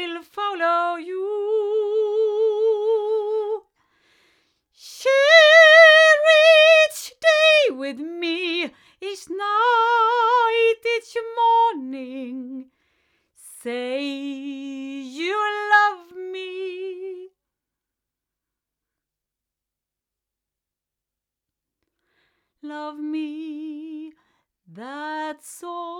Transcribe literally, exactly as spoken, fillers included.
I'll follow you. Share each day with me, each night, each morning. Say you love me. Love me, that's all.